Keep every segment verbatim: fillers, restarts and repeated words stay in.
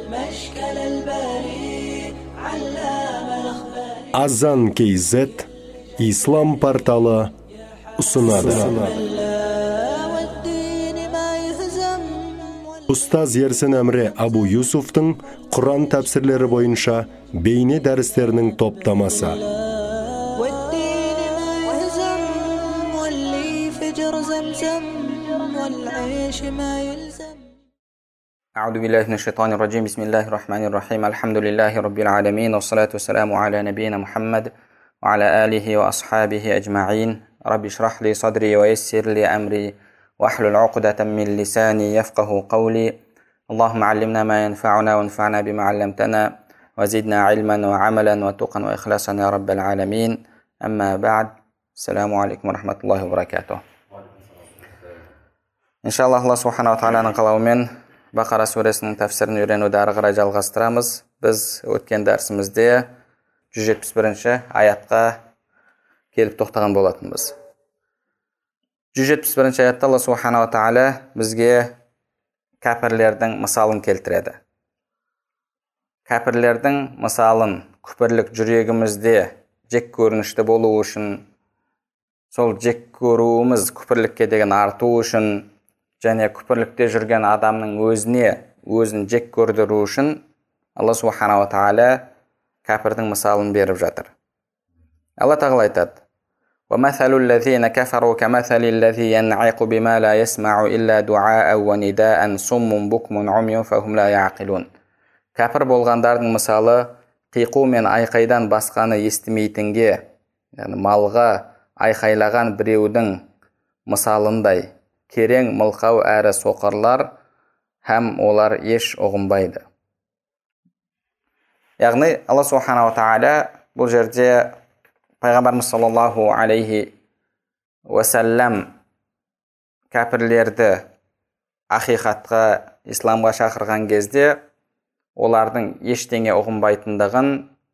Азан кейзет ислам порталы ұсынады. Ұстаз Ерсін Әмре Абу Юсуфтың Құран тәпсірлері бойынша бейне дәрістерінің топтамасы. أعوذ بالله من الشيطان الرجيم بسم الله الرحمن الرحيم الحمد لله رب العالمين والصلاة والسلام على نبينا محمد وعلى آله وأصحابه أجمعين رب اشرح لي صدري ويسر لي أمري واحلل عقدة من لساني يفقه قولي اللهم علمنا ما ينفعنا وانفعنا بما علمتنا وزدنا علما وعملا وتقا وإخلاصا يا رب العالمين أما بعد السلام عليكم ورحمة الله وبركاته إن شاء الله الله سبحانه وتعالى қалауымен Бақара сүресінің тәфсірін үйренуді ары қарай жалғастырамыз. Біз өткен дәрісімізде жүз жетпіс бірінші аятқа келіп тоқтаған болатынбыз. жүз жетпіс бірінші аятта Алла Субханала Тағала бізге кәпірлердің мысалын келтіреді. Кәпірлердің мысалын күпірлік жүрегімізде жек көрінішті болу үшін, сол жек көруіміз күпірлікке деген арту үшін, және күпірлікте жүрген адамның өзіне өзін жек көрдіру үшін Алла Субханала Тағала кәпірдің мысалын беріп жатыр. Алла Тағала айтады: وَمَثَلُ الَّذِينَ كَفَرُوا كَمَثَلِ الَّذِي يَنْعِقُ بِمَا لَا يَسْمَعُ إِلَّا دُعَاءً وَنِدَاءً صُمٌّ بُكْمٌ عُمْيٌ فَهُمْ لَا يَعْقِلُونَ. Кәпір болғандардың мысалы қиқу мен айқайдан басқаны естімейтінге, яғни малға айқайлаған біреудің мысалындай, керең мылқау әрі соқырлар, һәм олар еш ұғынбайды. Яғни Алла Субханала Тағала бұл жерде Пайғамбарымыз саллаллаху алейхи уассалам кәпірлерді ақиқатқа, исламға шақырған кезде олардың ештеңе ұғынбайтындығын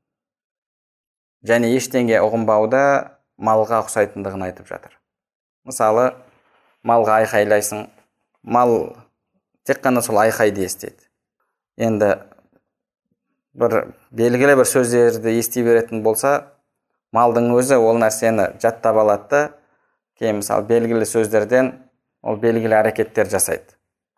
және ештеңе ұғынбауда малға ұқсайтындығын айтып жатыр. Мысалы, малға айқайлайсың, мал тек қана сол айқайды естиді. Енді бір белгілі бір сөздерді ести беретін болса, малдың өзі ол нәрсені жаттап алады, кейін мысалы белгілі сөздерден ол белгілі әрекеттер жасайды.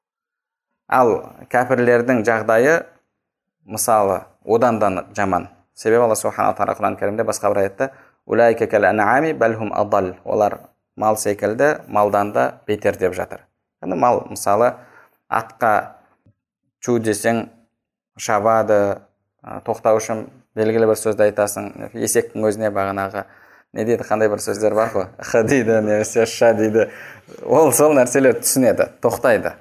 Ал кәпірлердің жағдайы мысалы одан да жаман. Себебі Алла Субханала Тағала Құран кәрімде басқа бір аятта: «Улайка кал-ан'ами бал хум адалл». Олар мал секілді, малдан да бетер деп жатыр. Яғни мал мысалы атқа чу десең шабады, тоқтау үшін белгілі бір сөзді айтасың. Есектің өзіне бағанағы не дейді, қандай бір сөздер бар ғой, х дейді, немесе ша дейді. Ол сол нәрселер түсінеді, тоқтайды.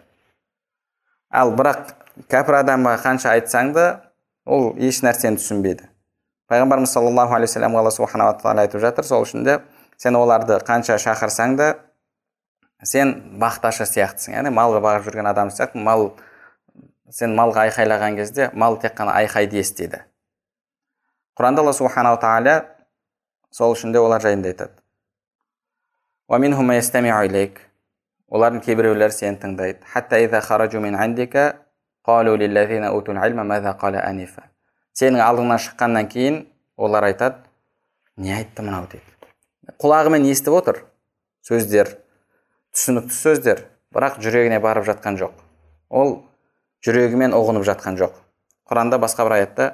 Ал бірақ кәпір адамға қанша айтсаң да, ол еш нәрсені түсінбейді. Пайғамбарымыз саллаллаху алейхи вассалам Алла Субханала Тағала айтып жатыр, сол үшін де сен оларды қанша шақырсаң да, сен бақташы сияқтысың. Яғни малға бағып жүрген адам сияқты, мал, сен малға айқайлаған кезде, мал тек қана айқайды естиді. Құранда Алла Субханала Тағала сол үшін де олар жайында айтады: وَمِنْهُمْ مَن يَسْتَمِعُ إِلَيْكَ. Олардың кейбіреулер сені тыңдайды. حَتَّى إِذَا خَرَجُوا مِنْ عِنْدِكَ قَالُوا لِلَّذِينَ أُوتُوا الْعِلْمَ مَاذَا قَالَ آنِفًا. Сенің алдыңнан шыққаннан кейін олар айтады: не айтты мынау дейді. Құлағымен естіп отыр сөздер, түсінікті сөздер, бірақ жүрегіне барып жатқан жоқ. Ол жүрегімен ұғынып жатқан жоқ. Құранда басқа бір аятта: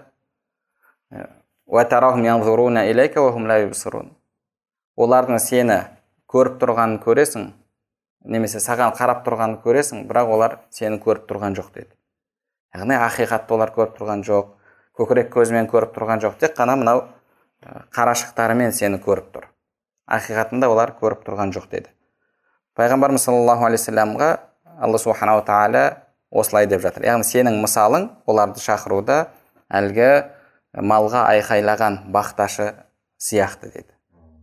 وَتَرَاهُمْ يَنْظُرُونَ إِلَيْكَ وَهُمْ لَا يُبْصِرُونَ. Олардың сені көріп тұрғанын көресің, немесе саған қарап тұрғанын көресің, бірақ олар сені көріп тұрған жоқ дейді. Яғни ақиқатты олар көріп тұрған жоқ, көкірек көзімен көріп тұрған жоқ, тек қана мынау қарашықтарымен сені көріп тұр. Ақиқатында олар көріп тұрған жоқ деді. Пайғамбарымыз саллаллаху алейхи вассаламға Алла Субханала Тағала осылай деп жатыр. Яғни сенің мысалың оларды шақыруда әлгі малға айқайлаған бақташы сияқты деді.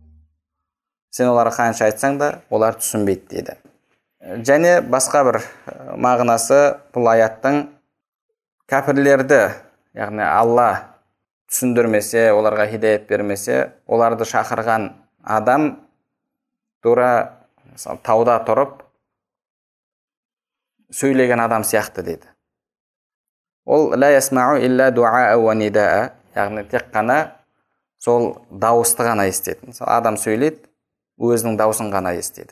Сен оларға қанша айтсаң да, олар түсінбейді деді. Және басқа бір мағынасы бұл аяттың кәпірлерді, яғни Алла түсіндірмесе, оларға хидаят бермесе, оларды шақырған адам тура тауда тұрып сөйлеген адам сияқты дейді. ол ла ясмау илля дуаа ва нидаа, яғни тек қана сол дауысты ғана естеді. Мысалы, адам сөйлейді, өзінің дауысын ғана естеді.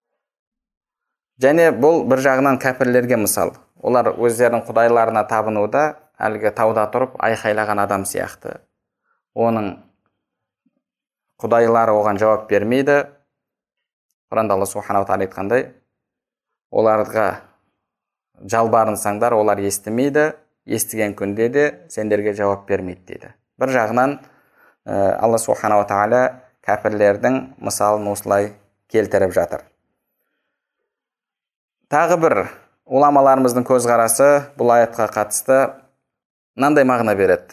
Және бұл бір жағынан кәпірлерге мысал. Олар өздерінің құдайларына табынуда әлгі тауда тұрып айқайлаған адам сияқты. Оның құдайлары оған жауап бермейді. Құранда Алла субханала тағала айтқандай, оларға жалбарынсаңдар, олар естімейді, естіген күнде де сендерге жауап бермейді дейді. Бір жағынан Алла субханала тағала кәпірлердің мысалын осылай келтіріп жатыр. Тағы бір уламаларымыздың көзқарасы бұл аятқа қатысты мынандай мағына береді.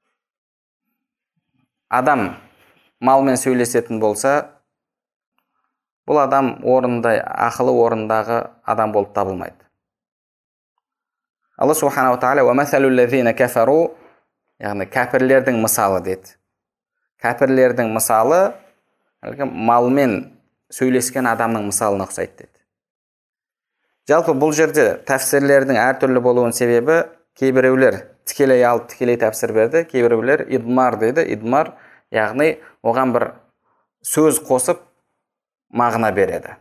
Адам малмен сөйлесетін болса, бұл адам орындай, ақылы орындағы адам болып табылмайды. Алла субханала тағала ва масалул лазина кафару, яғни кәпірлердің мысалы деді. Кәпірлердің мысалы малмен сөйлескен адамның мысалына ұқсайды деді. Жалпы бұл жерде тәфсірлердің әртүрлі болуының себебі, кейбіреулер тікелей алып тікелей тәфсір берді, кейбіреулер идмар дейді. Идмар, яғни оған бір сөз қосып мағына береді.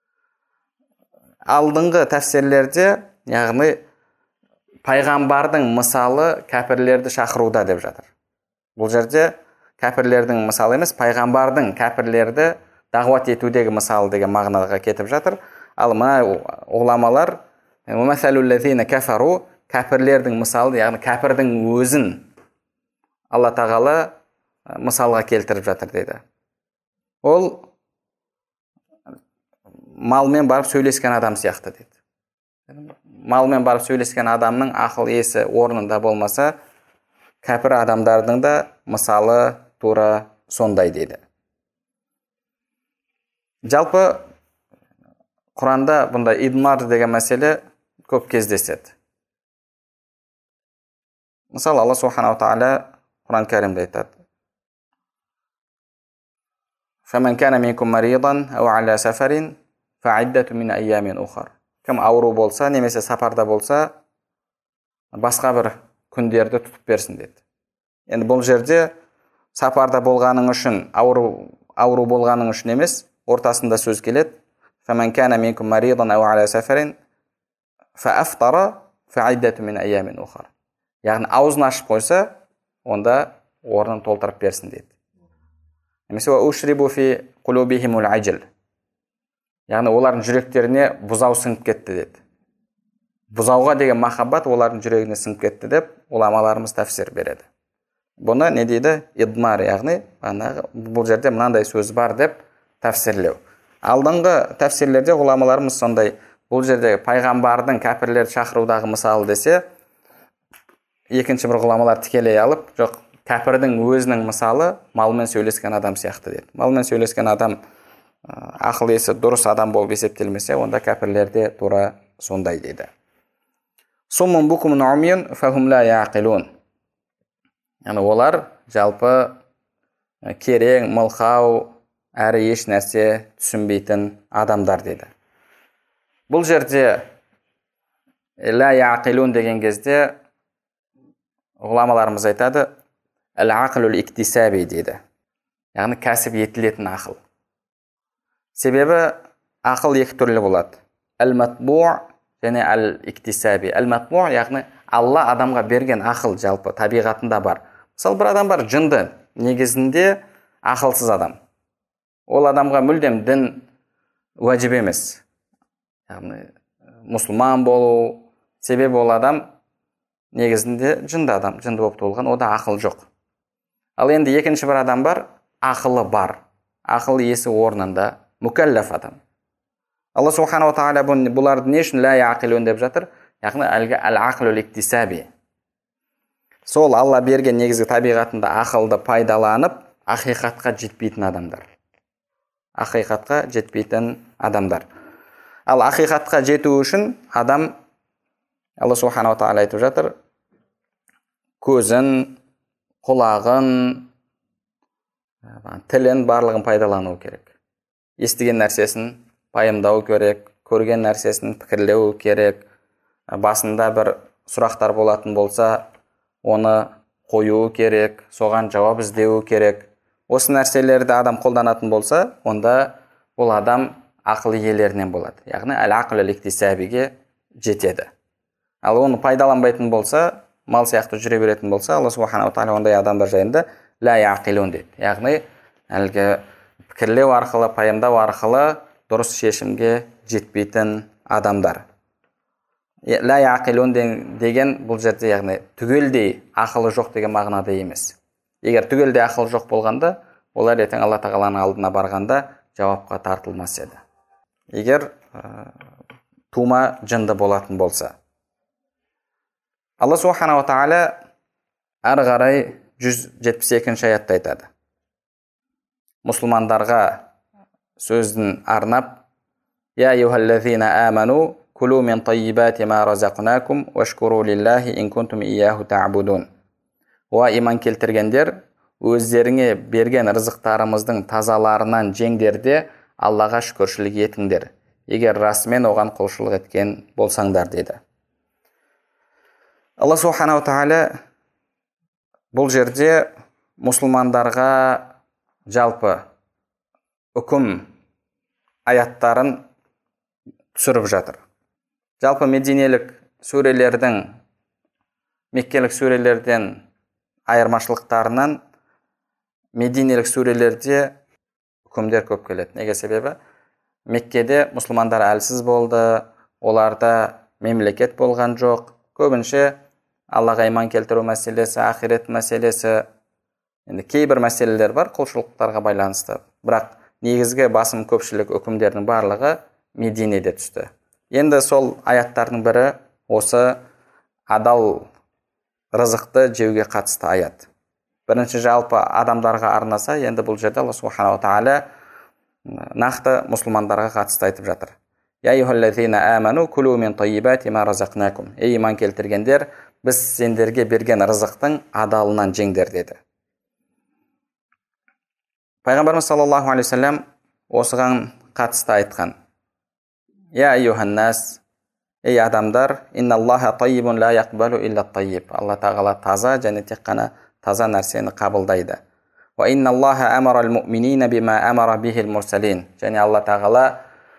Алдыңғы тәфсірлерде, яғни пайғамбардың мысалы кәпірлерді шақыруда деп жатыр. Бұл жерде кәпірлердің мысалы емес, пайғамбардың кәпірлерді дағуат етудегі мысалы деген мағынаға кетіп жатыр. Ал мына ғұламалар «Умасалул лазина кафару» кәпірлердің мысалы, яғни кәпірдің өзін Алла тағала мысалға келтіріп жатыр дейді. Ол малмен барып сөйлескен адам сияқты дейді. Малмен барып сөйлескен адамның ақыл есі орнында болмаса, кәпір адамдардың да мысалы тура сондай дейді. Жалпы Құранда бұнда идмар деген мәселе көп кездеседі. Мысалы, Алла субханала тағала Құран кәрімде айтады: «Фаман кана минкум маридан ау аля сафарин фаиддату мин айямин ухар». Кім ауру болса, немесе сапарда болса, басқа бір күндерді тұтып берсін деді. Енді бұл жерде сапарда болғаның үшін, ауру, ауру болғаның үшін емес, ортасында сөз келеді. فمن كان منكم مريضا أو على سفر فأفطر فعدة من أيام أخرى. Яғни аузын ашып қойса, онда орнын толтырып берсін дейді. Немесе ушрибу фи кулубихимул ажл. Яғни олардың жүректеріне бұзау сіңіп кетті деді. Бұзауға деген махаббат олардың жүрегіне сіңіп кетті деп уламаларымыз тәфсір береді. Бұны не дейді? Идмар, яғни бұл жерде мынандай сөз бар деп тәфсірлеу. Алдыңғы тәфсирлерде ғұламаларымыз сондай, бұл жерде пайғамбардың кәпірлерді шақырудағы мысалы десе, екінші бір ғұламалар тікелей алып, жоқ, кәпірдің өзінің мысалы малмен сөйлескен адам сияқты деді. Малмен сөйлескен адам ақыл есі дұрыс адам болып есептелмесе, онда кәпірлерде тура сондай дейді. Суммун букумун умюн фахум ла яқилун. Яғни олар жалпы керең, мылқау, әрі еш нәрсе түсінбейтін адамдар деді. Бұл жерде ла яқилун деген кезде ғұламаларымыз айтады, әл-ақылул иктисаби дейді. Яғни кәсіп етілетін ақыл. Себебі ақыл екі түрлі болады. Әл-матбу' және әл-иктисаби. Әл-матбу' яғни Алла адамға берген ақыл жалпы табиғатында бар. Мысалы, бір адам бар, жынды, негізінде ақылсыз адам. Ол адамға мүлдем дін уәжіп емес. Яғни мұсылман болу, себебі ол адам негізінде жынды адам, жынды болып туылған, ода ақыл жоқ. Ал енді екінші бір адам бар, ақылы бар. Ақыл есі орнында, мүкәлләф адам. Алла субханала тағала бұларды не үшін ла яқилун деп жатыр? Яғни әлгі әл-ақлул иктисаби. Сол Алла берген негізгі табиғатында ақылды пайдаланып, ақиқатқа жетпейтін адамдар. Ақиқатқа жетпейтін адамдар. Ал ақиқатқа жету үшін адам, Алла субханала тағала айтып жатыр, көзін, құлағын, тілін барлығын пайдалану керек. Естіген нәрсесін пайымдау керек, көрген нәрсесін пікірлеу керек, басында бір сұрақтар болатын болса, оны қоюы керек, соған жауап іздеуі керек. Осы нәрселерді адам қолданатын болса, онда бұл адам ақыл иелерінен болады. Яғни әл-ақл әл-иктисабиге жетеді. Ал оны пайдаланбайтын болса, мал сияқты жүре беретін болса, Алла субханала тағала ондай адамдар жайында ла яқилун дейді. Яғни әлгі пікірлеу арқылы, пайымдау арқылы дұрыс шешімге жетпейтін адамдар. Ла яқилун деген бұл жерде яғни түгелдей ақылы жоқ деген мағынада емес. Егер түгелдей ақылы жоқ болғанда, олар ертең Алла тағаланың алдына барғанда жауапқа тартылмас еді. Егер ә, тума жынды болатын болса. Алла субханала тағала ары қарай жүз жетпіс екінші аятта айтады. Мұсылмандарға сөзін арнап: Я айюхаллазина аману кулу мин таййибати ма разақнакум вашкуру лиллахи ин кунтум ияху та'будун. Уа иман келтіргендер, өздеріңе берген рызықтарымыздың тазаларынан жеңдерде Аллаға шүкіршілік етіңдер, егер расымен оған құлшылық еткен болсаңдар деді. Алла субханала тағала бұл жерде мұсылмандарға жалпы үкім аяттарын түсіріп жатыр. Жалпы мединелік сүрелердің меккелік сүрелерден айырмашылықтарынан мединелік сүрелерде үкімдер көп келеді. Неге себебі? Меккеде мұсылмандар әлсіз болды, оларда мемлекет болған жоқ. Көбінше Аллаға иман келтіру мәселесі, ақирет мәселесі, енді кейбір мәселелер бар құлшылықтарға байланысты. Бірақ негізгі басым көпшілік үкімдердің барлығы Мединеде түсті. Енді сол аяттардың бірі осы адал рызықты жеуге қатысты аят. Бірінші жалпы адамдарға арнаса, енді бұл жерде Алла субханала тағала нақты мұсылмандарға қатысты айтып жатыр. Я айюхаллазина аману кулу мин таййибати ма разақнакум. Ей иман келтіргендер, біз сендерге берген рызықтың адалынан жеңдер деді. Пайғамбарымыз саллаллаху алейхи вассалам осыған қатысты айтқан: Я айюханнас, ей адамдар, инналлаха таййибун ла яқбалу илля таййиб. Алла тағала таза және тек қана таза нәрсені қабылдайды. Ва инналлаха амарал муъминина бима амара бихил мурсалин. Және Алла тағала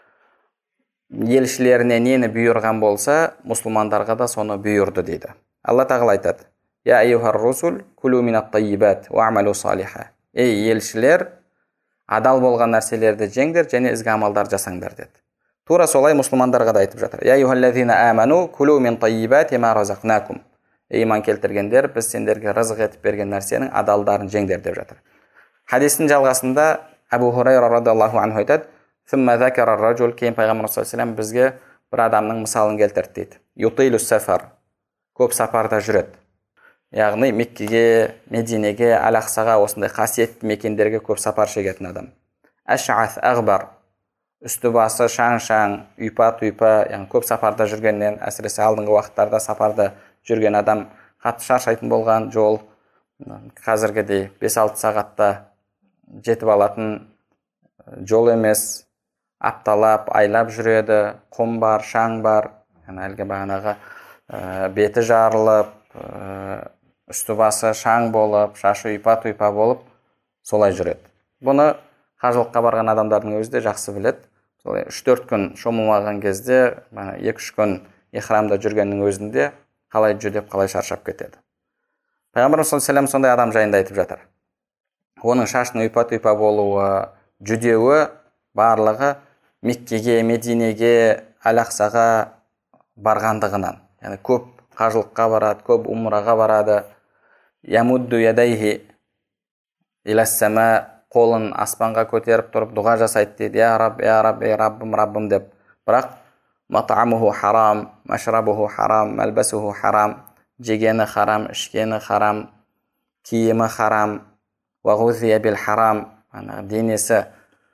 елшілеріне нені бұйырған болса, мұсылмандарға да соны бұйырды дейді. Алла тағала айтады: Я айюхар русул кулу минат таййибат ва амалу салиха. Ей елшілер, адал болған нәрселерді жеңдер және ізгі амалдар жасаңдар деді. Тура солай мұсылмандарға да айтып жатыр. Я айюхаллазина аману кулу мин таййибати ма разақнакум. Ей иман келтіргендер, біз сендерге рызық етіп берген нәрсенің адалдарын жеңдер деп жатыр. Хадистің жалғасында Абу Хурайра радиаллаху анху айтады: Сумма закара ар-раджул, кейін пайғамбар саллаллаху алейхи ва саллям бізге бір адамның мысалын келтірді дейді. Ютилу сафар, көп сапарда жүреді. Яғни Меккеге, Мединеге, Ал-Ақсаға, осындай қасиетті мекендерге көп сапар шегетін адам. Аш'аth ағбар, үсті басы шаң-шаң, ұйпа-тұйпа, яғни көп сапарда жүргеннен, әсіресе алдыңғы уақыттарда сапарда жүрген адам қатты шаршайтын болған, жол қазіргідей бес алты сағатта жетіп алатын жол емес, апталап, айлап жүреді, құм бар, шаң бар, әлгі бағанағы беті жарылып, үсті басы шаң болып, шашы ұйпа-тұйпа болып, солай жүреді. Бұны қажылыққа барған адамдардың өзі де жақсы біледі. үш төрт күн шомылмаған кезде, екі үш күн ихрамда жүргеннің өзінде қалай жүдеп, қалай шаршап кетеді. Пайғамбарымыз саллаллаху алейхи ва саллям сондай адам жайында айтып жатыр. Оның шашының ұйпа-тұйпа болуы, жүдеуі барлығы Меккеге, Мединеге, Ал-Ақсаға барғандығынан. Яғни көп қажылыққа барады, көп умраға барады. Ямудду ядайхи иләс-сама, қолын аспанға көтеріп тұрып дұға жасайды дейді. Я Рабб, я Рабб, ей Раббым, Раббым деп. Бірақ мат'амуху харам, машрабуху харам, малбасуху харам, жегені харам, ішкені харам, киімі харам, ва ғузия бил харам, денесі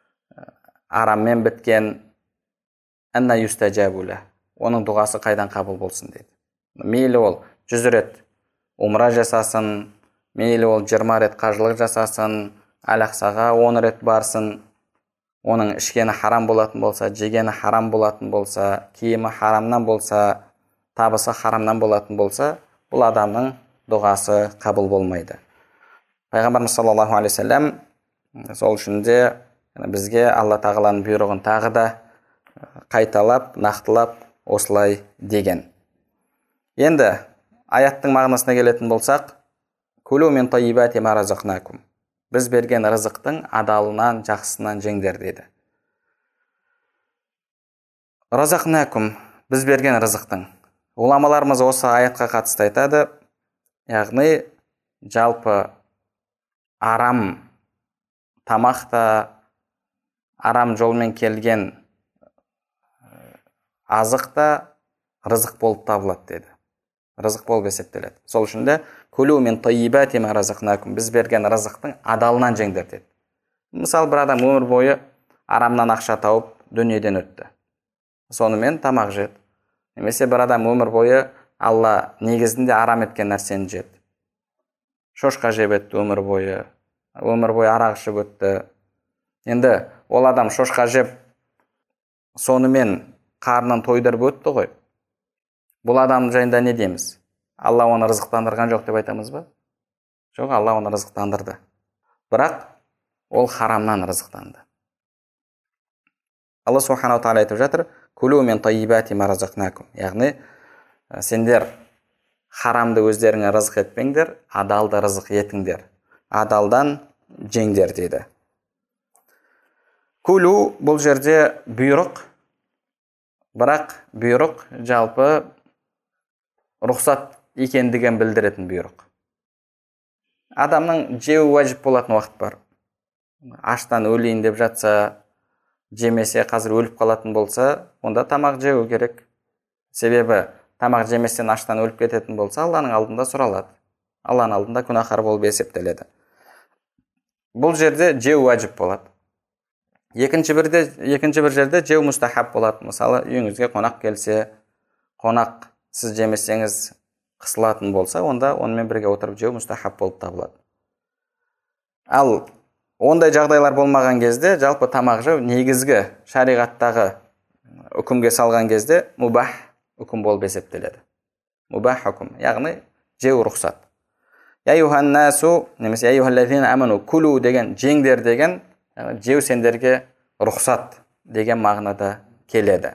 араммен біткен. Анна юстаджабула, оның дұғасы қайдан қабыл болсын дейді. Мейлі ол жүз рет умра жасасын, мейлі ол жиырма рет қажылық жасасын, Ал-Ақсаға он рет барсын, оның ішкені харам болатын болса, жегені харам болатын болса, киімі харамнан болса, табысы харамнан болатын болса, бұл адамның дұғасы қабыл болмайды. Пайғамбарымыз саллаллаху алейхи вассалам сол үшін де бізге Алла тағаланың бұйрығын тағы да қайталап, нақтылап осылай деген. Енді аяттың мағынасына келетін болсақ, «Кулу мин таййибати ма разақнакум». Біз берген рызықтың адалынан, жақсысынан жеңдер деді. Разақнакум, біз берген рызықтың. Ғұламаларымыз осы аятқа қатысты айтады, яғни жалпы арам тамақта, арам жолмен келген азық та рызық болып табылады деді. Рызық болып есептеледі. Сол үшін де «Кулу мин таййибати ма разақнакум». Біз берген рызықтың адалынан жеңдер деді. Мысалы, бір адам өмір бойы арамнан ақша тауып дүниеден өтті. Сонымен тамақ жеді. Немесе бір адам өмір бойы Алла негізінде арам еткен нәрсені жеді. Шошқа жеп өтті өмір бойы, өмір бойы арақ ішіп өтті. Енді ол адам шошқа жеп сонымен қарнын тойдырып өтті ғой. Бұл адам жайында не дейміз? Алла оны рызықтандырған жоқ деп айтамыз ба? Жоқ, Алла оны рызықтандырды. Бірақ ол харамнан рызықтанды. Алла субханаху тағала айтып жатыр: «Кулу мин таййибати ма разақнакум». Яғни сендер харамды өздеріңе рызық етпеңдер, адалды рызық етіңдер. Адалдан жеңдер деді. Кулу бұл жерде бұйрық, бірақ бұйрық жалпы рұқсат екендігін білдіретін бұйрық. Адамның жеу уәжіп болатын уақыт бар. Аштан өлейін деп жатса, жемесе қазір өліп қалатын болса, онда тамақ жеу керек. Себебі тамақ жеместен аштан өліп кететін болса, Алланың алдында сұралады. Алланың алдында күнәһар болып есептеледі. Бұл жерде жеу уәжіп болады. Екінші бірде, екінші бір жерде жеу мұстахаб болады. Мысалы, үйіңізге қонақ келсе, қонақ сіз жемесеңіз қысылатын болса, онда онымен бірге отырып жеу мұстахаб болып табылады. Ал ондай жағдайлар болмаған кезде, жалпы тамақ жеу негізгі шариғаттағы үкімге салған кезде мубах үкім болып есептеледі. Мубах үкім, яғни жеу рұқсат. Я юханнасу, немесе я юхаллазина аману кулу деген, жеңдер деген, жеу сендерге рұқсат деген мағынада келеді.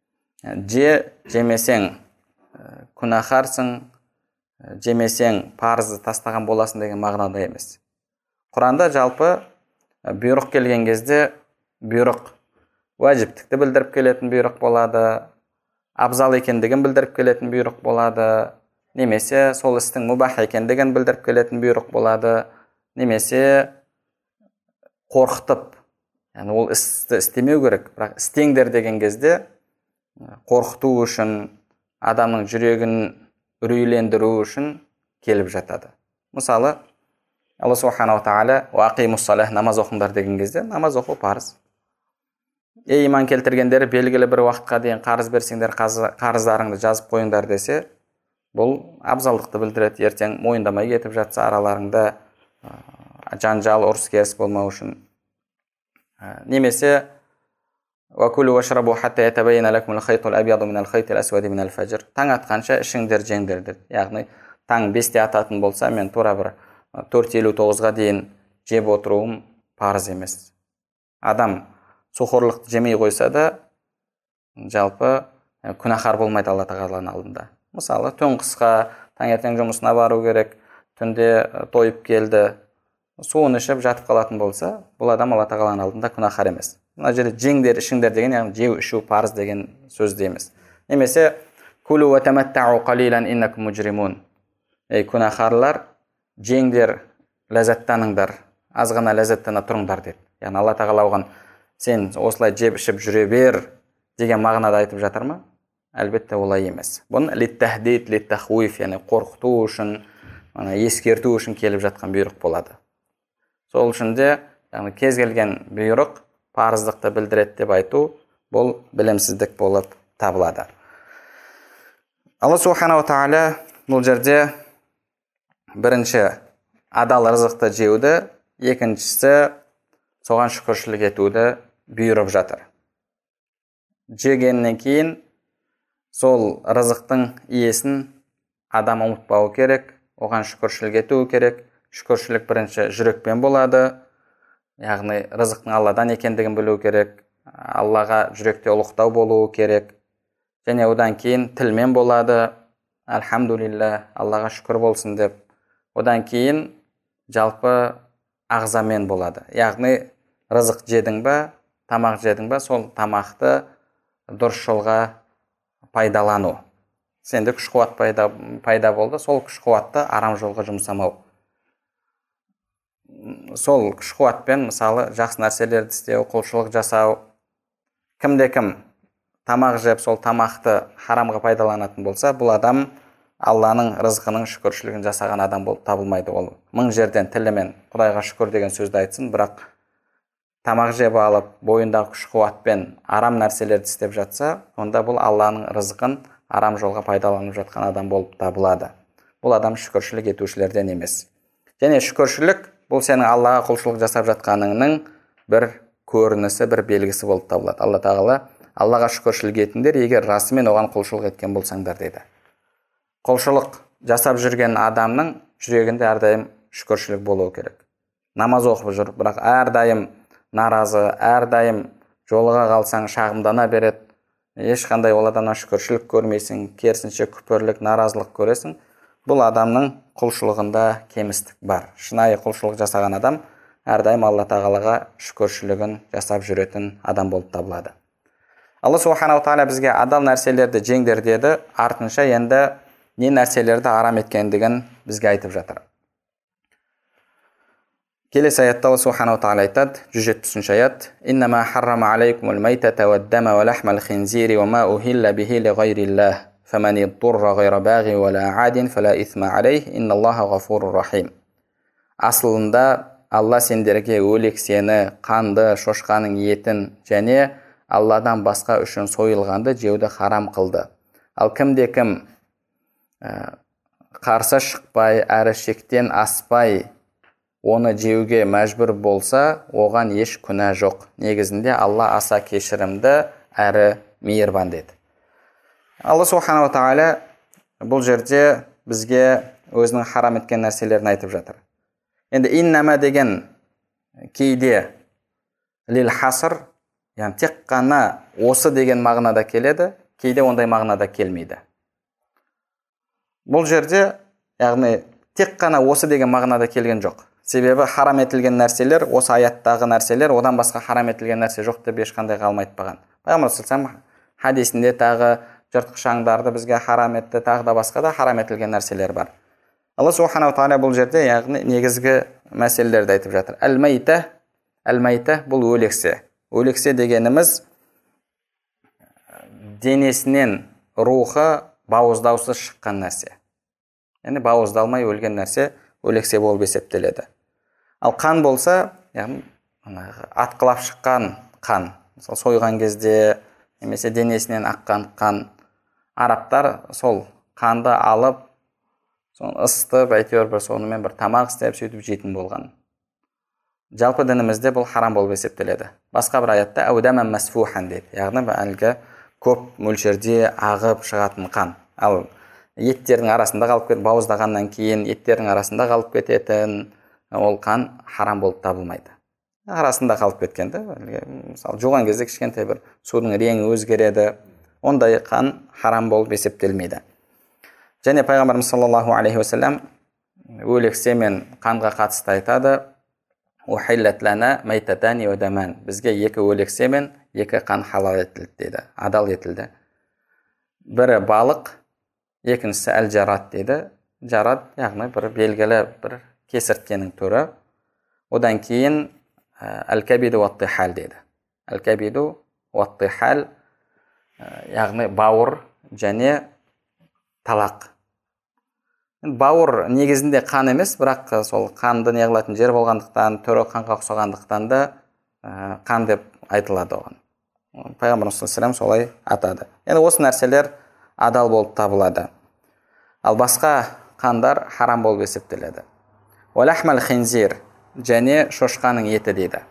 Же жемесең күнәһарсың, жемесең парызды тастаған боласың деген мағынада емес. Құранда жалпы бұйрық келген кезде бұйрық уәжіптікті білдіріп келетін бұйрық болады, абзал екендігін білдіріп келетін бұйрық болады, немесе сол істің мубах екендігін білдіріп келетін бұйрық болады, немесе қорқытып, яғни ол істі істемеу керек, бірақ істеңдер деген кезде қорқыту үшін, адамның жүрегін үрейлендіру үшін келіп жатады. Мысалы, Алла субханаху тағала уақимуссалах, намаз оқыңдар деген кезде намаз оқу парыз. Ей иман келтіргендер, белгілі бір уақытқа дейін қарыз берсеңдер, қарыздарыңды жазып қойыңдар десе, бұл абзалдықты білдіреді. Ертең мойындамай кетіп жатса, араларыңда жанжал, ұрыс керіс болмау үшін. Немесе وَكُلُوا وَاشْرَبُوا حَتَّى يَتَبَيَّنَ لَكُمُ الْخَيْطُ الْأَبْيَضُ مِنَ الْخَيْطِ الْأَسْوَدِ مِنَ الْفَجْرِ. Таң атқанша ішіңдер, жеңдер деді. Яғни таң бесте ататын болса, мен тура бір төрт елу тоғызға дейін жеп отыруым парыз емес. Адам сухорлықты жемей қойса да, жалпы күнәһар болмайды Алла тағаланың алдында. Мысалы, түн қысқа, таңертең жұмысына бару керек, түнде тойып келді, суын ішіп жатып қалатын болса, бұл адам Алла тағаланың алдында күнәһар емес. Мына жерде жеңдер, ішіңдер деген, яғни жеу, ішу парыз деген сөзде емес. Немесе кулу ва таматтау қалилан иннакум мужримун. Ей күнәһарлар, жеңдер, ләззаттаныңдар, аз ғана ләззаттана тұрыңдар деді. Яғни Алла тағала оған сен осылай жеп ішіп жүре бер деген мағынада айтып жатыр ма? Әлбетте олай емес. Бұны литтахдид, литтахуиф, яғни қорқыту үшін, ескерту үшін келіп жатқан бұйрық болады. Сол үшін де, яғни кез келген бұйрық парыздықты білдіреді деп айту, бұл білімсіздік болып табылады. Алла субханаху тағала бұл жерде бірінші адал рызықты жеуді, екіншісі соған шүкіршілік етуді бұйырып жатыр. Жегеннен кейін сол рызықтың иесін адам ұмытпауы керек, оған шүкіршілік етуі керек. Шүкіршілік бірінші жүрекпен болады, яғни рызықтың Алладан екендігін білу керек, Аллаға жүректе ұлықтау болуы керек. Және одан кейін тілмен болады, альхамдулилля, Аллаға шүкір болсын деп. Одан кейін жалпы ағзамен болады. Яғни рызық жедің ба, тамақ жедің ба, сол тамақты дұрыс жолға пайдалану. Сенде күш қуат пайда, пайда болды, сол күш қуатты арам жолға жұмсамау. Сол күш қуатпен мысалы жақсы нәрселерді істеу, құлшылық жасау. Кімде кім тамақ жеп, сол тамақты харамға пайдаланатын болса, бұл адам Алланың рызқының шүкіршілігін жасаған адам болып табылмайды. Ол мың жерден тілімен Құдайға шүкір деген сөзді айтсын, бірақ тамақ жеп алып, бойындағы күш қуатпен арам нәрселерді істеп жатса, онда бұл Алланың рызқын арам жолға пайдаланып жатқан адам болып табылады. Бұл адам шүкіршілік етушілерден емес. Және шүкіршілік бұл сенің Аллаға құлшылық жасап жатқаныңның бір көрінісі, бір белгісі болып табылады. Алла тағала Аллаға шүкіршілік етіңдер, егер расымен оған құлшылық еткен болсаңдар дейді. Құлшылық жасап жүрген адамның жүрегінде әрдайым шүкіршілік болуы керек. Намаз оқып жүр, бірақ әрдайым наразы, әрдайым жолыға қалсаң шағымдана береді. Ешқандай ол адамнан шүкіршілік көрмейсің, керісінше күпірлік, наразылық көресің. Бұл адамның құлшылығында кемістік бар. Шынайы құлшылық жасаған адам әрдайым Алла тағалаға шүкіршілігін жасап жүретін адам болып табылады. Алла субханаху тағала бізге адал нәрселерді жеңдер деді, артынша енді не нәрселерді арам еткендігін бізге айтып жатыр. Келесі аятта Алла субханаху тағала айтады, жүз жетпісінші аят: «Иннама харрама алейкумул майтата вад-дама ва лахмал хинзири ва ма ухилля бихи ли гайриллах, фаман иддурра гайра баги ва ла адин фала исма алейх, инналлаха гафурур рахим». Асылында Алла сендерге өлексені, қанды, шошқаның етін және Алладан басқа үшін сойылғанды жеуді харам қылды. Ал кімде кім ә, қарсы шықпай, әрі шектен аспай оны жеуге мәжбүр болса, оған еш күнә жоқ. Негізінде Алла аса кешірімді әрі мейірбан деді. Алла субханаху тағала бұл жерде бізге өзінің харам еткен нәрселерін айтып жатыр. Енді иннама деген кейде лил хаср, яғни тек қана осы деген мағынада келеді, кейде ондай мағынада келмейді. Бұл жерде яғни тек қана осы деген мағынада келген жоқ. Себебі харам етілген нәрселер, осы аяттағы нәрселер, одан басқа харам етілген нәрсе жоқ деп ешқандай ғалым айтпаған. Пайғамбар саллаллаху алейхи хадисінде тағы жыртқыш аңдарды бізге харам етті, тағы да басқа да харам етілген нәрселер бар. Алла субханаху тағала бұл жерде яғни негізгі мәселелерді айтып жатыр. Әл-мәйта, әл-мәйта бұл өлексе. Өлексе дегеніміз денесінен рухы бауыздаусыз шыққан нәрсе. Яғни бауыздалмай өлген нәрсе өлексе болып есептеледі. Ал қан болса, яғни атқылап шыққан қан, мысалы сойған кезде немесе денесінен аққан қан. Арабтар сол қанды алып, соны ысытып, әйтеуір бір сонымен бір тамақ істеп сөйтіп жейтін болған. Жалпы дінімізде бұл харам болып есептеледі. Басқа бір аятта әудәмән мәсфухан дейді. Яғни әлгі көп мөлшерде ағып шығатын қан. Ал еттердің арасында қалып кететін, бауыздағаннан кейін еттердің арасында қалып кететін ол қан харам болып табылмайды. Арасында қалып кеткенде, мысалы жуған кезде кішкентай бір судың реңі өзгереді, ондай қан харам болып есептелмейді. Және пайғамбарымыз саллаллаху алейхи уассалам өлексе мен қанға қатысты айтады: «Ухиллат лана майтатани ва даман». Бізге екі өлексе мен екі қан халал етілді дейді, адал етілді. Бірі балық, екіншісі әл-жарат дейді. Жарат, яғни бір белгілі бір кесірткенің түрі. Одан кейін әл-кабиду ва-тихал дейді. Әл-кабиду ва-тихал, яғни бауыр және талақ. Бауыр негізінде қан емес, бірақ сол қанды неғылатын жер болғандықтан, түрі қанға ұқсағандықтан да қан деп айтылады оған. Пайғамбарымыз саллаллаху алейхи ва саллям солай атады. Енді осы нәрселер адал болып табылады. Ал басқа қандар харам болып есептеледі. Уалахмал хинзир, және шошқаның еті дейді.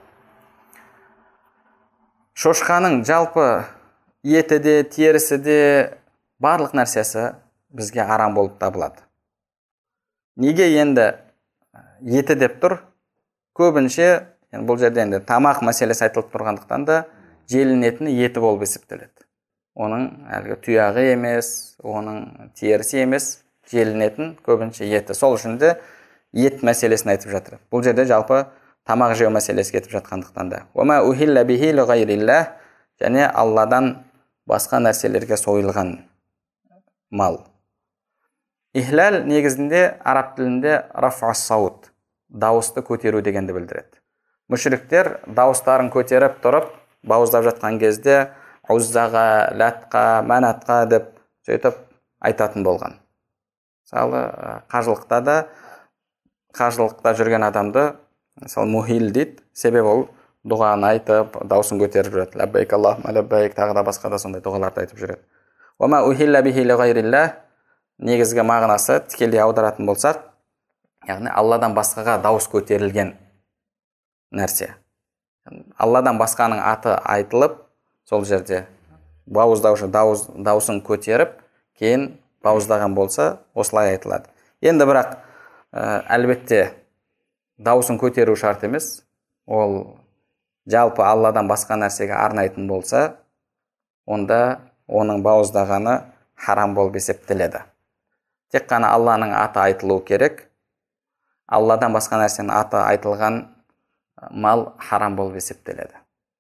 Шошқаның жалпы еті де, терісі де барлық нәрсесі бізге арам болып табылады. Неге енді еті деп тұр? Көбінше бұл жерде енді тамақ мәселесі айтылып тұрғандықтан да желінетіні еті болып есептеледі. Оның әлгі тұяғы емес, оның терісі емес, желінетін көбінше еті. Сол үшін де ет мәселесін айтып жатыр. Бұл жерде жалпы тамақ жеу мәселесі кетіп жатқандықтан да. Уама ухилля бихи лигайриллах, және Алладан басқа нәрселерге сойылған мал. Ихлал негізінде араб тілінде раф'ас саут, дауысты көтеру дегенді білдіреді. Мүшриктер дауыстарын көтеріп тұрып, бауыздап жатқан кезде Уззаға, Латқа, Манатқа деп сөйтіп айтатын болған. Мысалы, қажылықта да, қажылықта жүрген адамды, мысалы, мухил дейді, себебі ол дұғаны айтып, дауысын көтеріп жүреді. Лаббайк Аллахумма лаббайк, тағы да басқа да сондай дұғаларды айтып жүреді. Уама ухилля бихи лигайриллах, негізгі мағынасы тікелей аударатын болсақ, яғни Алладан басқаға дауыс көтерілген нәрсе. Алладан басқаның аты айтылып, сол жерде бауыздаушы дауыс, дауысын көтеріп, кейін бауыздаған болса, осылай айтылады. Енді бірақ ә, әлбетте дауысын көтеру шарт емес, ол жалпы Алладан басқа нәрсеге арнайтын болса, онда оның бауыздағаны харам болып есептеледі. Тек қана Алланың аты айтылу керек. Алладан басқа нәрсенің аты айтылған мал харам болып есептеледі.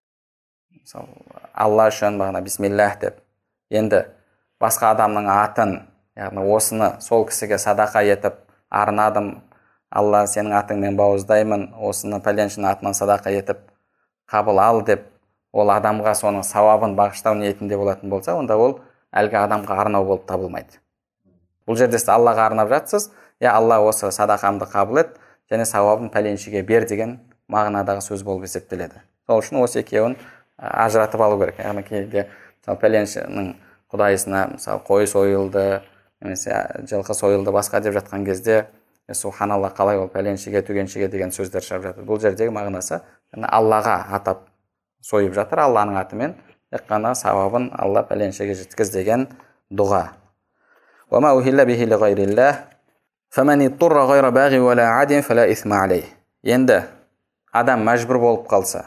Алла үшін бағана бисмиллах деп. Енді басқа адамның атын, яғни осыны сол кісіге садақа етіп, арнадым, Алла сенің атыңмен бауыздаймын, осыны пәленшінің атынан садақа етіп қабыл ал деп, ол адамға соның сауабын бағыштау ниетінде болатын болса, онда ол әлгі адамға арнау болып табылмайды. Бұл жерде сіз Аллаға арнап жатсыз, я Алла осы садақамды қабыл ет, және сауабын пәленшіге бер деген мағынадағы сөз болып есептеледі. Сол үшін осы екеуін ажыратып алу керек. Яғни кейде пәленшінің құдайысына мысалы қой сойылды, немесе жылқы сойылды, басқа деп жатқан кезде субханалла, қалай ол пәленшіге, түгеншіге деген сөздер шығып жатыр. Бұл жердегі мағынасы Аллаға атап сойып жатыр, Алланың атымен, тек қана сауабын Алла пәленшіге жеткіз деген дұға. وما أهل به لغير الله فمن اضطر غير باغ ولا عاد فلا إثم عليه. Енді адам мәжбүр болып қалса,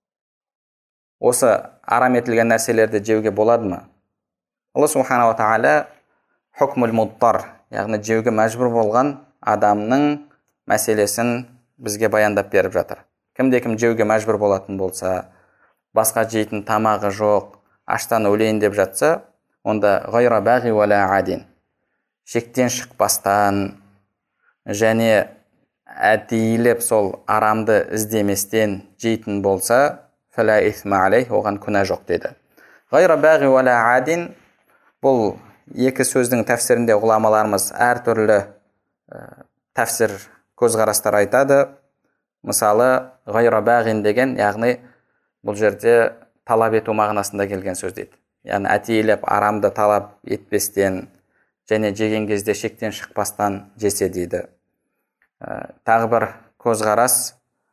осы арам етілген нәрселерді жеуге болады ма? Алла субханала тағала хукмул муттар, яғни жеуге мәжбүр болған адамның мәселесін бізге баяндап беріп жатыр. Кімде кім жеуге мәжбүр болатын болса, басқа жейтін тамағы жоқ, аштан өлейін деп жатса, онда ғайра бағи уәла адин, шектен шықпастан және әдейілеп сол арамды іздеместен жейтін болса, фәлә исма алейх, оған күнә жоқ деді. Ғайра бағи уәла адин, бұл екі сөздің тәфсірінде ғұламаларымыз әртүрлі тәфсір көзқарастар айтады. Мысалы, ғайра бағин деген, яғни бұл жерде талап ету мағынасында келген сөз дейді. Яғни әдейілеп арамды талап етпестен және жеген кезде шектен шықпастан жесе дейді. Тағы бір көзқарас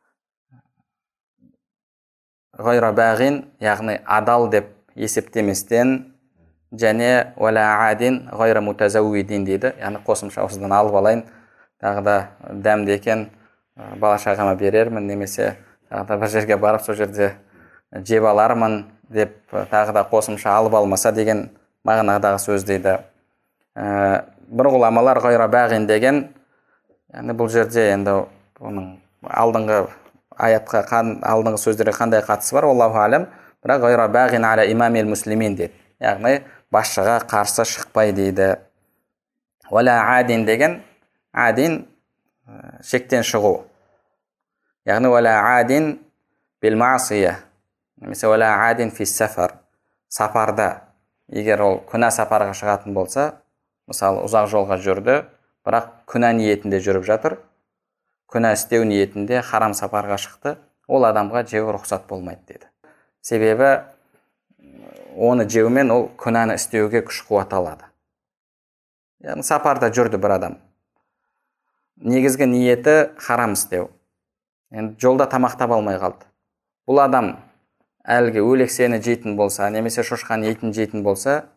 ғайра бағин, яғни адал деп есептеместен, және уәла адин ғайра мутазауидин дейді. Яғни қосымша осыдан алып алайын, тағы да дәмді екен, бала шағама берермін, немесе тағы да бір жерге барып сол жерде жеп алармын деп тағы да қосымша алып алмаса деген мағынадағы сөз дейді. Бір ғұламалар ғайра бағин деген, яғни бұл жерде енді оның алдыңғы аятқа, алдыңғы сөздерге қандай қатысы бар, Аллаху алем, бірақ ғайра бағин аля имамил муслимин дейді. Яғни басшыға қарсы шықпай дейді. Уәла адин деген, адин шектен шығу. Яғни уәла адин бил маасия, немесе уәла адин фис сафар, сапарда. Егер ол күнә сапарға шығатын болса, мысалы ұзақ жолға жүрді, бірақ күнә ниетінде жүріп жатыр, күнә істеу ниетінде харам сапарға шықты, ол адамға жеу рұқсат болмайды деді. Себебі оны жеумен ол күнәні істеуге күш қуат алады. Яғни сапарда жүрді бір адам. Негізгі ниеті харам істеу. Енді жолда тамақ таба алмай қалды. Бұл адам әлгі өлексені жейтін болса, немесе шошқан етін жейтін болса,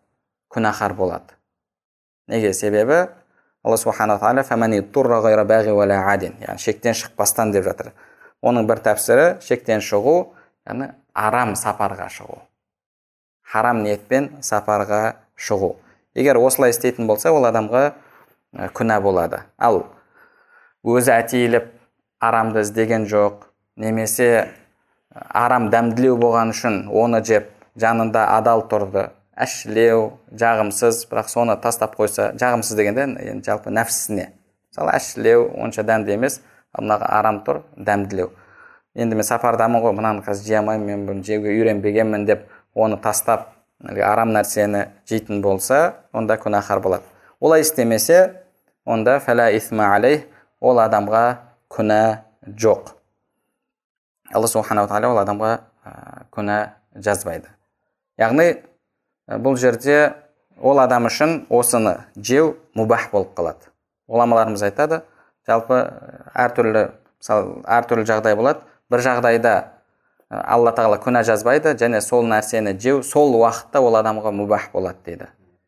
күнәһар болады. Неге? Себебі Алла субхана тағала фамани турра гайра бағи уала адин, яғни шектен шықпастан деп жатыр. Оның бір тәпсірі шектен шығу, яғни арам сапарға шығу. Харам ниетпен сапарға шығу. Егер осылай істейтін болса, ол адамға күнә болады. Ал өзі әтейіліп арамды іздеген жоқ, немесе арам дәмділеу болған үшін оны жеп жанында адал тұрды, әшілеу, жағымсыз, бірақ соны тастап қойса, жағымсыз дегенде енді жалпы нәпсісіне. Мысалы әшілеу онша дәмді емес, мынаға арам тұр, дәмділеу. Енді мен сапардамын ғой, мынаны қазір жей алмаймын, мен бұны жеуге үйренбегенмін деп оны тастап арам нәрсені жейтін болса, онда күнәһар болады. Олай істемесе, онда фәлә исма алейх, ол адамға күнә жоқ. Алла субхана тағала ол адамға күнә жазбайды. Яғни бұл жерде ол адам үшін осыны жеу мубах болып қалады. Ғұламаларымыз айтады, жалпы әртүрлі, мысалы, әртүрлі жағдай болады. Бір жағдайда Алла тағала күнә жазбайды, және сол нәрсені жеу сол уақытта ол адамға мубах болады дейді.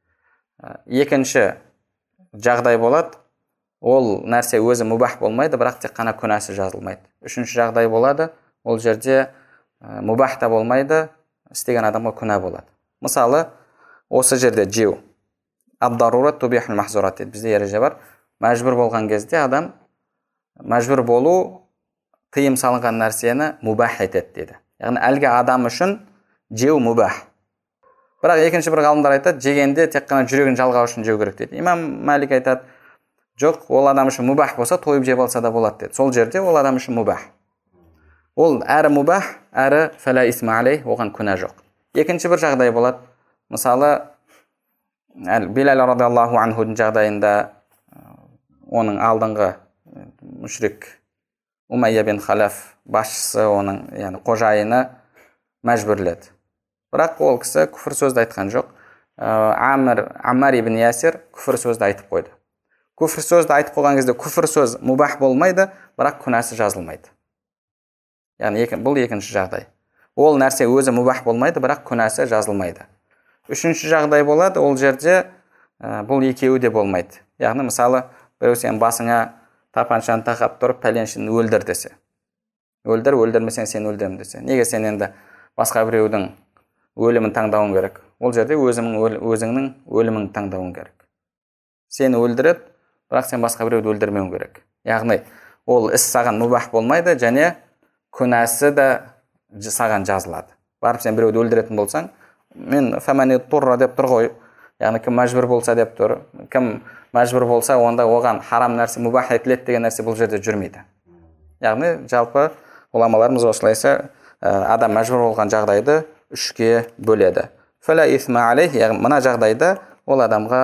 Екінші жағдай болады, ол нәрсе өзі мубах болмайды, бірақ тек қана күнәсі жазылмайды. Үшінші жағдай болады, ол жерде мубах та болмайды, істеген адамға күнә болады. Мысалы, осы жерде жеу. Ад-дарурат тубихул махзурат дейді. Бізде ереже бар. Мәжбүр болған кезде адам мәжбүр болу тыйым салынған нәрсені мубах етеді дейді. Яғни әлгі адам үшін жеу мубах. Бірақ екінші бір ғалымдар айтады, жегенде тек қана жүрегін жалғау үшін жеу керек дейді. Имам Малик айтады, жоқ, ол адам үшін мубах болса, тойып жеп алса да болады дейді. Сол жерде ол адам үшін мубах. Ол әрі мубах, әрі фәлә исма алейх, оған күнә жоқ. Екінші бір жағдай болады. Мысалы, Билал радиаллаху анхудың жағдайында оның алдыңғы мүшрик Умайя бин Халаф басшысы, оның, яғни қожайыны мәжбүрледі. Бірақ ол кісі күфір сөзді айтқан жоқ. Амр, Аммар ибн Ясир күфір сөзді айтып қойды. Күфір сөзді айтып қойған кезде күфір сөз мубах болмайды, бірақ күнәсі жазылмайды. Яғни бұл екінші жағдай. Ол нәрсе өзі мубах болмайды, бірақ күнәсі жазылмайды. Үшінші жағдай болады, ол жерде бұл екеуі де болмайды. Яғни мысалы, біреу сен басыңа тапаншаны тақап тұрып, пәленшін өлдір десе. Өлдір, өлдірмесең сен өлдірем десе. Неге сен енді басқа біреудің өлімін таңдауың керек? Ол жерде өзіңнің өлімін таңдауың керек. Сені өлдіріп, бірақ сен басқа біреуді өлдірмеуің керек. Яғни ол іс саған мубах болмайды, және күнәсі де саған жазылады. Барып сен біреуді өлдіретін болсаң, мен фамани турра деп тұр ғой. Яғни кім мәжбүр болса деп тұр. Кім мәжбүр болса, онда оған харам нәрсе мубах етіледі деген нәрсе бұл жерде жүрмейді. Яғни жалпы ғұламаларымыз осылайша адам мәжбүр болған жағдайды үшке бөледі. Фәлә исма алейх, яғни мына жағдайда ол адамға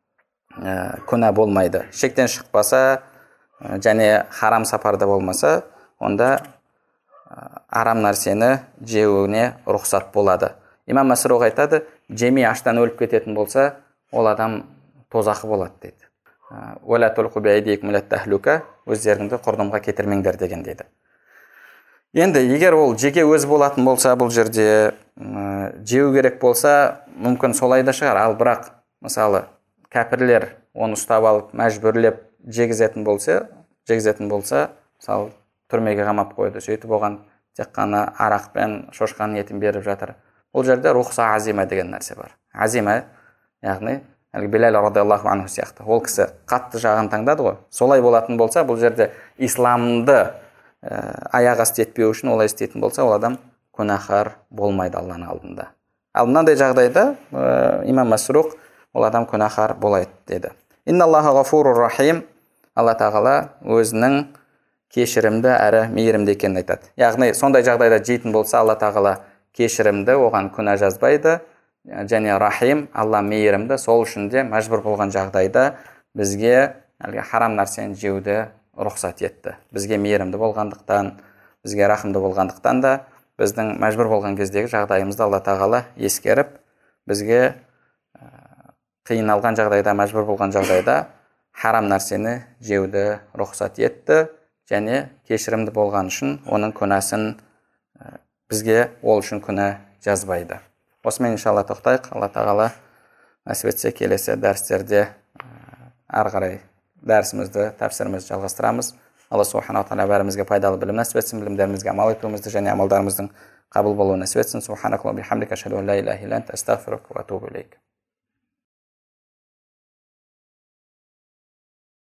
күнә болмайды. Шектен шықпаса, және харам сапарда болмаса, онда арам нәрсені жеуіне рұқсат болады. Имам Масруқ айтады, жемей аштан өліп кететін болса, ол адам тозақы болады дейді. Уәлә тұлқу бәйдейкум иләт тәһлука, өздеріңді құрдымға кетірмеңдер деген дейді. Енді егер ол жеке өзі болатын болса, бұл жерде жеу керек болса, мүмкін солай да шығар. Ал бірақ, мысалы, кәпірлер оны ұстап алып, мәжбүрлеп жегізетін болса, жегізетін болса, мысалы, түрмеге қамап қойды. Сөйтіп оған тек қана арақ пен шошқаның етін беріп жатыр. Бұл жерде рухса азима деген нәрсе бар. Азима, яғни Билал радиаллаху анху сияқты. Ол кісі қатты жағын таңдады ғой. Солай болатын болса, бұл жерде исламды аяқ асты етпеу үшін олай істейтін болса, ол адам күнәһар болмайды Алланың алдында. Ал мынандай жағдайда имам Масруқ ол адам күнәһар болады деді. Инналлаха ғафурур рахим, Алла тағала өзінің кешірімді әрі мейірімді екенін айтады. Яғни сондай жағдайда жейтін болса, Алла тағала кешірімді, оған күнә жазбайды, және рахим, Алла мейірімді, сол үшін де мәжбүр болған жағдайда бізге харам нәрсені жеуді рұқсат етті. Бізге мейірімді болғандықтан, бізге рахымды болғандықтан да біздің мәжбүр болған кездегі жағдайымызды Алла тағала ескеріп, бізге қиналған жағдайда, мәжбүр болған жағдайда харам нәрсені жеуді рұқсат етті, және кешірімді болған үшін оның күнәсін бізге ол үшін күнә жазбайды. Осымен иншалла тоқтайық. Алла тағала Насіп етсе, келесі дәрістерде ары қарай дәрісімізді, тәпсірімізді жалғастырамыз. Алла субхана ва тағала бәрімізге пайдалы білім нәсіп етсін, білімдерімізге амал етуімізді және амалдарымыздың қабыл болуын нәсіп етсін. Субханакаллахумма ва бихамдика, ашһаду ан ла илаха илля анта, астағфирука ва атубу илейк.